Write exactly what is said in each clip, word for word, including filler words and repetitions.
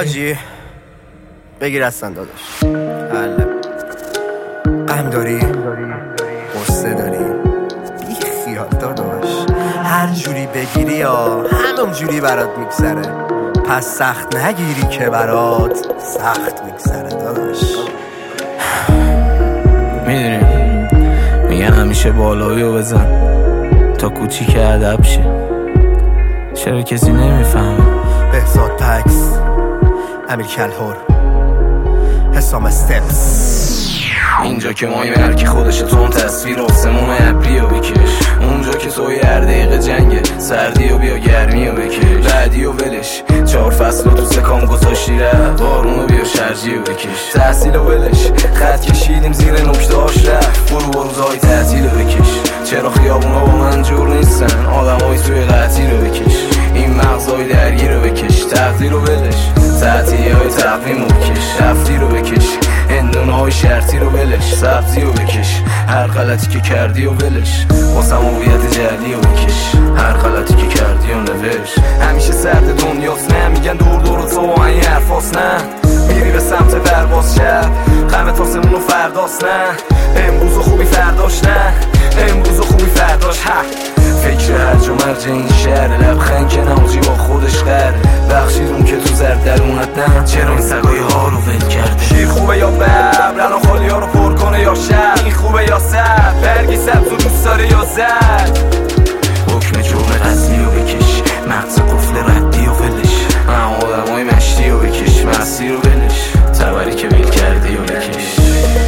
حاجی بگیر هستن داداش. حله غم داری قصه داری بی خیال داداش، هر جوری بگیری یا همون جوری برات میگذره، پس سخت نگیری که برات سخت میگذره داداش. میدونیم میگن همیشه بالاییو بزن تا کوچیک ادب شه، چرا کسی نمیفهمه؟ بهزاد پکس، امیر کلهور، حسام استپس. اینجا که مایی مرکی خودش تو اون تصویر آسمون ابری رو بکش، اونجا که توی هر دقیقه جنگه سردی و بیا گرمی رو بکش، بعدی و ولش چهار فصل تو سکام گذاشتی رفت، بارون رو بیا شرجی رو بکش، تحصیل و ولش خط کشیدیم زیر نکته هاش رفت، برو با روزهای تعطیل رو بکش، چرا خیابونا با من جور نیستن، آدم های توی قطعی رو بکش، این مغزهای درگیر رو بکش، تقدیر رو ولش تعطیلی های تقویم رو بکش، رفتی رو بکش هندونه های شرطی رو ولش، سبزی رو بکش هر غلطی که کردی و ولش، واسم هویت جدی رو بکش هر غلطی که کردی و نوش. همیشه سرد دنیاست نه، میگن دور دور تو با این حرفاست نه، میری به سمت پرواز شب غم تاسمون و فرداست نه، امروز و خوبی فرداش نه، امروز و خوبی فرداش ها. فکر هرج و مرج این شهر لبخند که نموزی با خودش قره، بخشیدون که تو زرد درونت نه، چرا این سگای ها رو ول کرده؟ شیر خوبه یا ببر الان خالی ها رو پر کنه یا شب، این خوبه یا سر برگی سبز و دوست داره یا زد، حکم جرم رسمی رو بکش مغز قفل ردی و ولش، آدم های مشتی رو بکش مسیر رو ولش، تبری که ول کردی و بکش.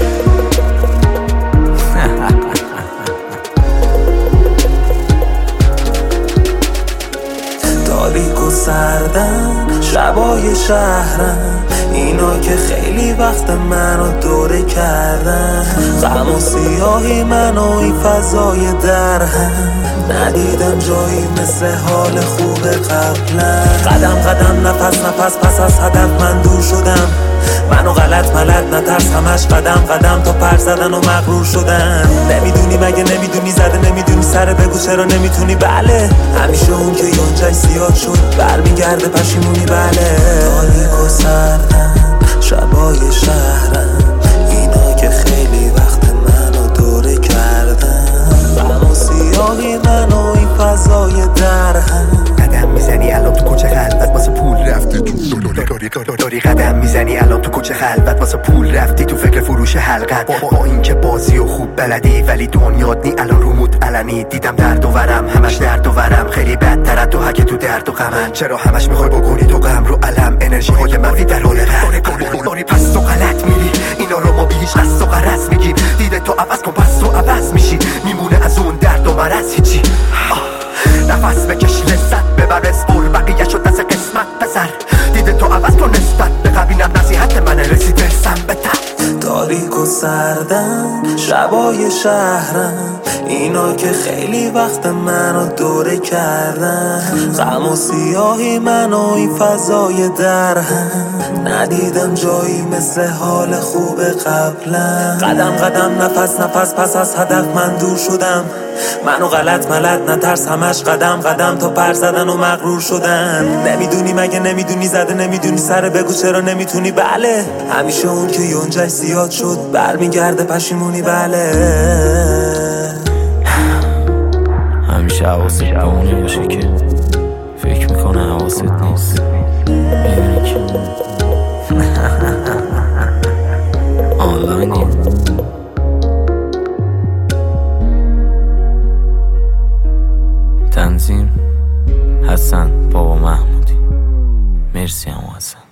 تاریک و سردن شبای شهرن، اینا که خیلی وقت منو دوره کردن، غم و سیاهی منو این فضای درهم، ندیدم جایی مثل حال خوب قبلا، قدم قدم نفس نفس پس از هدف من دور شدم، منو غلط ملت نترس همش قدم قدم تا پر زدن و مغرور شدن، نمیدونی مگه نمیدونی زده نمیدونی سر بگو چرا نمیتونی، بله همیشه اون که یونجای زیاد شد برمیگرده پشیمونی، بله تاریک و سردن شبای شهرن، اینا که خیلی وقت منو دوره کردن، غم و سیاهی منو این فضای درهم، قدم میزنی الان تو کوچه خلوت واسه پول رفتی تو داری، قدم میزنی الان تو کوچه خلوت واسه پول رفتی تو فکر فروش حلقت، با, با این که بازی و خوب بلدی ولی دنیات نی الان رومود علنی، دیدم درد و ورم همش درد و ورم، خیلی بدتر تو هک تو درد و غمن، چرا همش میخوای بکنی تو غم رو علم، انرژی های منفی در حال غم داری پس تو غلط میری، اینا رو ما بیش قصد و غرض میگیم، دیده تو عوض کن پس تو عوض میشی، میمونه از اون درد و مرض هیچی، نفس بکش لذت ببر اسپور بقیه شد دست قسمت بذر، دیده تو عوض کن نسبت به قبینم نصیحت من رسید برسم به تن. تاریک و سردن شبای شهرن، اینا که خیلی وقت منو دوره کردن، غم و سیاهی منو این فضای درهم، ندیدم جایی مثل حال خوب قبلا، قدم قدم نفس نفس پس از هدف من دور شدم، منو غلط ملت نترس همش قدم قدم تا پر زدن و مغرور شدن، نمیدونی مگه نمیدونی زده نمیدونی سر بگو چرا نمیتونی، بله همیشه اون که یونجای زیاد شد برمیگرده پشیمونی، بله همیشه حواست به اونی باشه که فکر میکنه حواست نیست، میدونی که آنلاینی. تنظیم حسن بابا محمودی. مرسی هم حسن.